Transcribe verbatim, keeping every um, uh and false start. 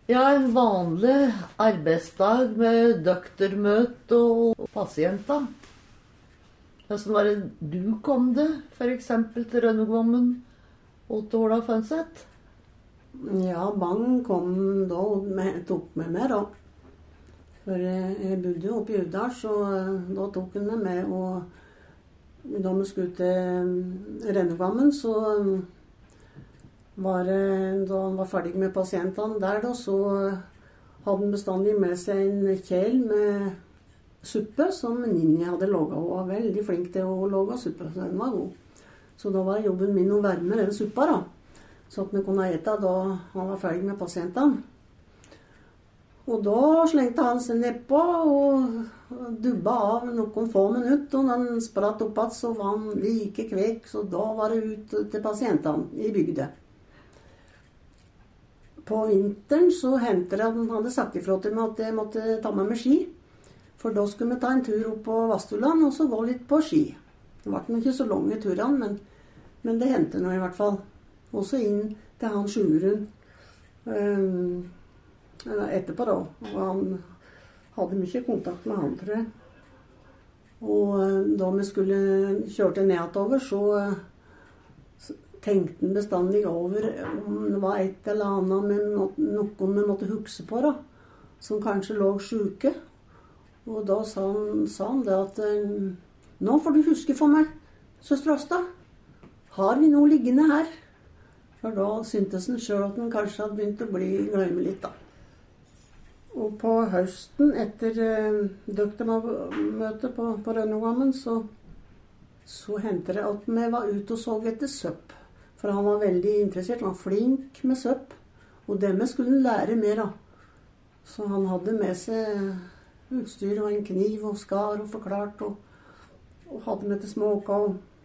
Ja, en vanlig arbeidsdag med doktormøte og pasienter. Hvordan var det du kom det, for eksempel til Rønnegården og til Ola Fønseth? Ja, Bang kom da og med, tok med meg da. For jeg bodde jo oppe i Uvdal, så da tok han med meg. Og da vi skulle til Rønnegården, så var det, da han var ferdig med pasientene der, da, så hadde han bestandig med seg en kjel med suppe som Ninni hadde laget. Hun var veldig flink til å lage suppe, så den var god. Så da var jobben min å varme den suppa da. Så at vi kunne ete da han var ferdig med pasientene. Og da slengte han seg nedpå og dubba av noen få minutter. Og den spratt opp at så var han like kvek, så da var det ut til pasientene i bygda. På vinteren så hentet det at han hadde sagt ifra til meg at jeg måtte ta med meg ski. For da skulle vi ta en tur opp på Vastuland og så gå litt på ski. Det var ikke så lange turene, men, men det hentet nå i hvert fall. Også inn til han Sjurun um, etterpå da. Og han hadde mye kontakt med han, tror jeg. Og da vi skulle kjørte nedover, så, så tenkte han bestandig over om det var et eller annet med noen vi måtte huske på da, som kanskje lå syke. Og da sa han, sa han det at nå får du huske for meg, søster Åsta. Har vi noe liggende her? For da syntes han selv at han kanskje hadde begynt å bli glemme litt da. Og på høsten etter eh, doktormøtet på, på Rønnegården, så, så hentet det at vi var ute og så etter søpp. For han var veldig interessert, han var flink med søpp. Og det vi skulle lære mer da. Så han hadde med seg utstyr og en kniv og skar og forklart, og, og hadde med til småka og